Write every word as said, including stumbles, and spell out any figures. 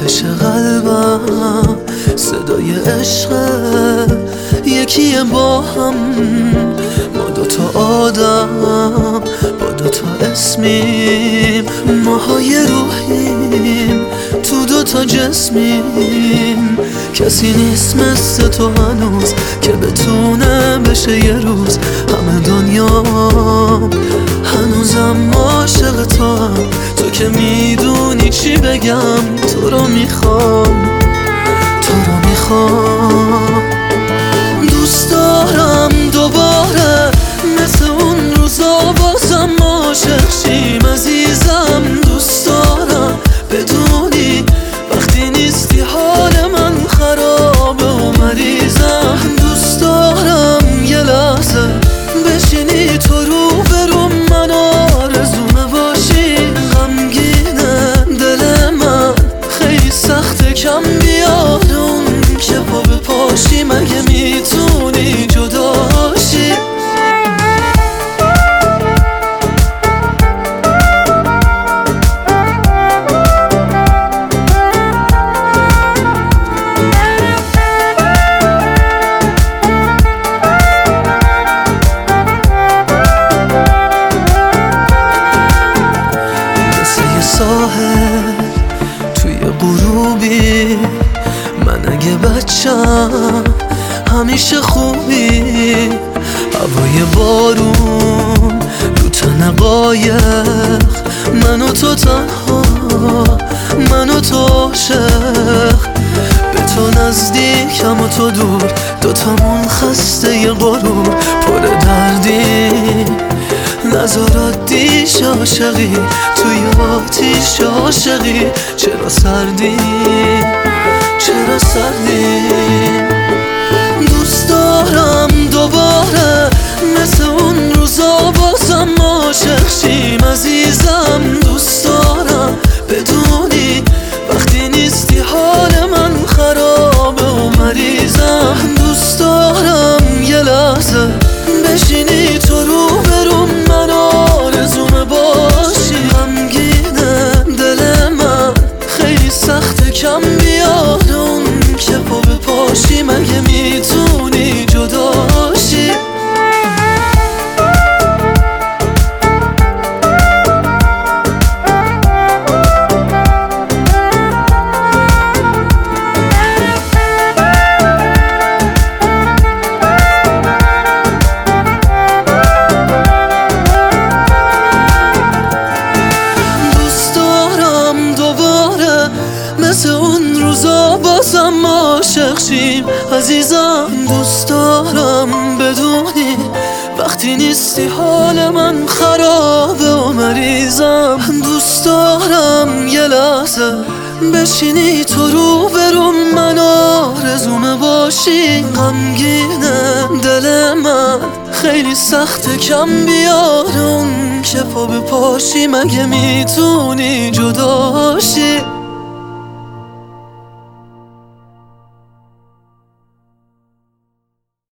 تپش قلبم صدای عشق یکیه با هم. ما دوتا آدم با دوتا اسمیم، ماهای روحیم تو دوتا جسمیم. کسی نیست مثل تو هنوز که بتونه بشه یه روز همه دنیا. هنوزم عاشق تو هم، تو که میدونی چی بگم. تو رو میخوام، تو رو میخوام. دوست دارم دوباره مثل اون روزا بازم عاشق شیم عزیزم. دوست دارم بدونی وقتی نیستی حال من خرابه و مریضم. دوست دارم یه لحظه بشینی تو رو برو من، آرزومه باشی. غمگینه دل من، خیلی سخته کم بیاد اون که پا به پاشی. مگه میتونی جداشی؟ ساحل توی غروبی، من اگه بچم همیشه خوبی. هوای بارون رو تن قایق، من و تو تنها، من و تو عاشق. به تو نزدیکم و تو دور، دوتامون خسته ی غرور. پر دردی نظرات دیش عاشقی، توی آتیش عاشقی. چرا سردی، چرا سردی؟ دوست دارم دوباره مثل اون روزا بازم عاشق شیم عزیزم. دوست دارم بدونی وقتی نیستی حال من خرابه و مریضم. دوست دارم یه لحظه بشینی تو رو برو من، آرزومه باشی. غمگینه دل من، خیلی سخته کم بیاد اون که پا به پاشی. مگه میتونی جداشی؟ مثل اون روزا بازم عاشق شیم عزیزم. دوست دارم بدونی وقتی نیستی حال من خرابه و مریضم. دوست دارم یه لحظه بشینی تو رو برو من، آرزومه باشی. غمگینه دل من، خیلی سخته کم بیاد اون که پا به پاشی. مگه میتونی جداشی؟